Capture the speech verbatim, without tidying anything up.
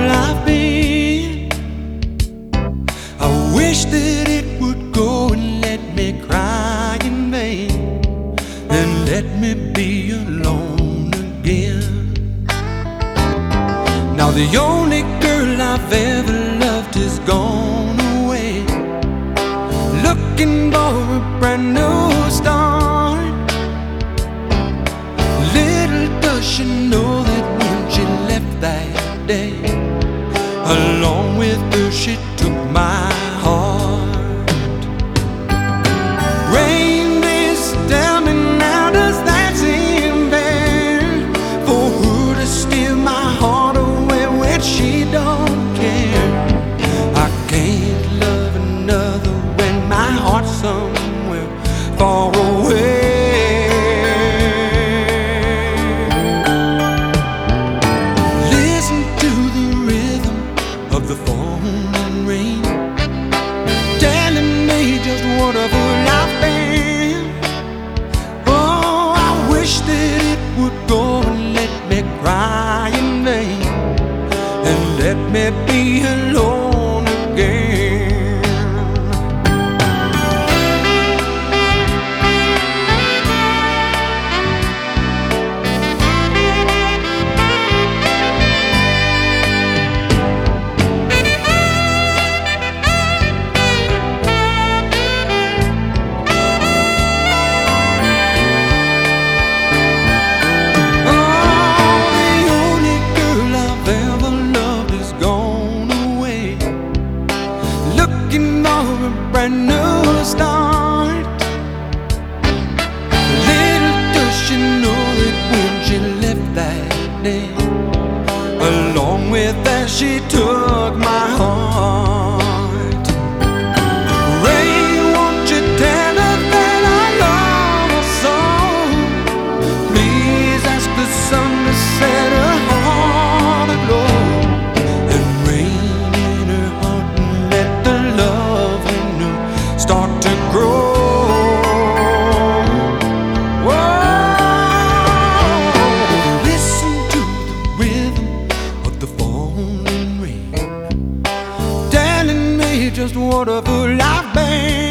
I've been. I wish that it would go and let me cry in vain, and let me be alone again. Now the only girl I've ever loved is gone away, looking for a brand new start. Little does she know that when she left that day, along with her she took my heart. Rain, please tell me now, does that seem fair for her to steal my heart away when she don't care? I can't love another when my heart's somewhere far away. Listen to the rhythm of the falling rain, telling me just what a fool I've been. Oh, I wish that it would go and let me cry in vain, and let me be alone again. Looking for a brand new start. Little does she know that when she left that day, along with that she took my heart. Rain, won't you tell her that I love her so? Please ask the sun to set her heart aglow, and rain in her heart and let the love in her start to grow. Whoa, listen to the rhythm of the falling rain, telling me just what a fool I've been.